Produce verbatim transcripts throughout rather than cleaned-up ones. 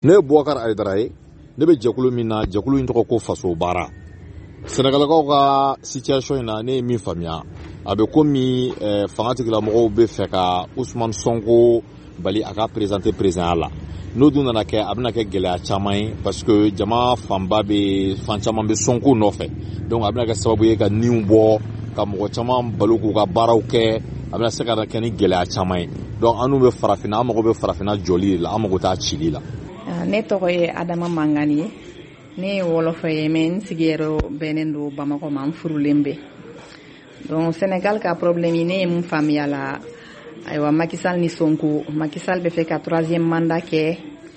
Ne Boubacar Aïdara ye ne bɛ jɛkulu min na jɛkulu in tɔgɔ ko faso baara Sénégalakaw ka situation in na ne ye min faamuya a bɛ komi fanga tigilamɔgɔw bɛ fɛ ka Ousmane Sonko bali a ka présenter président la n'o dun nana kɛ a bɛna kɛ gɛlɛya caman ye parce que jama fanba bɛ fan caman bɛ Sonko nɔfɛ donc a bɛna kɛ sababu ye ka niw bɔ ka mɔgɔ caman balo k'u ka baaraw kɛ a bɛna se ka kɛ ni gɛlɛya caman ye donc an bɛ farafinna an mago bɛ farafinna jɔli de la an mago t'a cili la. Ne tɔgɔ ye Adama Mangani ye ne ye wolofa ye mais n sigiyɔrɔ bɛnnen don Bamakɔ ma n furulen bɛ donc Sénégal ka problème ne ye mun faamuya la ayiwa Macky Sall ni Sonko Macky Sall bɛ fɛ ka troisième mandat kɛ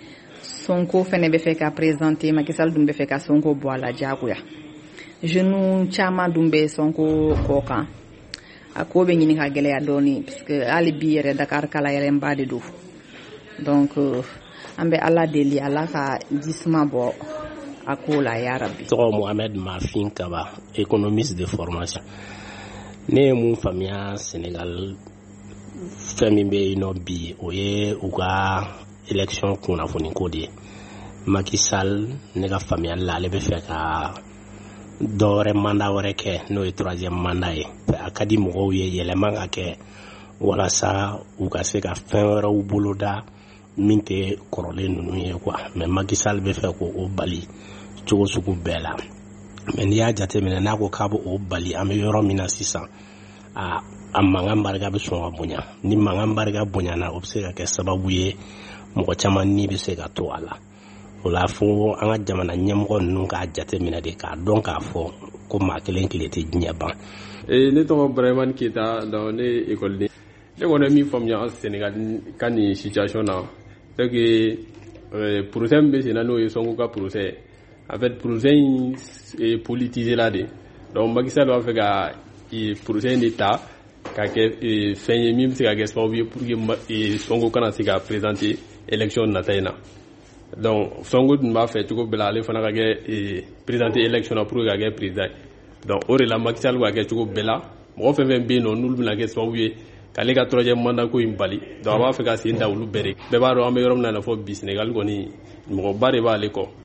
Sonko fɛnɛ bɛ fɛ ka présenter Macky Sall dun bɛ fɛ ka Sonko bɔ a la diyagoya jeunes caman dun bɛ Sonko kɔ kan a ko bɛ ɲini ka gɛlɛya dɔɔni parce que hali bi yɛrɛ Dakar kala yɛlɛnba de don donc an bɛ Ala deli Ala ka jisuma bɔ a ko la ya Rabbi. Tɔgɔ Mohamed Mafin Kaba, économiste de formation. Ne ye mun faamuya Sénégal fɛn min bɛ yen nɔ bi o ye u ka élection kunnafoni ko de ye. Macky Sall ne ka faamuyali la ale bɛ fɛ ka dɔ wɛrɛ mandat wɛrɛ kɛ n'o ye troisième mandat ye. A ka di mɔgɔw ye yɛlɛma ka kɛ walasa u ka se ka fɛn wɛrɛw boloda min tɛ kɔrɔlen ninnu ye quoi mais Macky Sall bɛ fɛ k'o bali cogo sugu bɛɛ la mais n'i y'a jateminɛ n'a ko k'a bɛ o bali an bɛ yɔrɔ min na sisan a a mankan barika bɛ sɔn ka bonya ni mankan barika bonyana o bɛ se ka kɛ sababu ye mɔgɔ caman ni bɛ se ka to a la o la fo an ka jamana ɲɛmɔgɔ ninnu k'a jateminɛ de k'a dɔn k'a fɔ ko maa kelen tile tɛ diɲɛ ban. Ne tɔgɔ Burahimani Keyita donc ne ye école ne kɔni ye min faamuya Sénégal ka nin situation na c'est que procès min bɛ sen na n'o ye Sonko ka procès en fait procès in politisé la de donc Macky Sall b'a fɛ ka procès in de ta ka kɛ fɛn ye min bɛ se ka kɛ sababu ye pour que Sonko kana se ka présenter élection nata in na donc Sonko tun b'a fɛ cogo bɛɛ la ale fana ka kɛ présenter élection na pour que ka kɛ président donc o de la Macky Sall b'a kɛ cogo bɛɛ la mɔgɔ fɛn fɛn bɛ yen nɔ n'olu bɛna kɛ sababu ye k'ale ka troisième mandat ko in bali donc a b'a fɛ ka sen da olu bɛɛ de bɛɛ b'a dɔn an bɛ yɔrɔ min na fɔ bi Sénégal kɔni mɔgɔba de b'ale kɔ.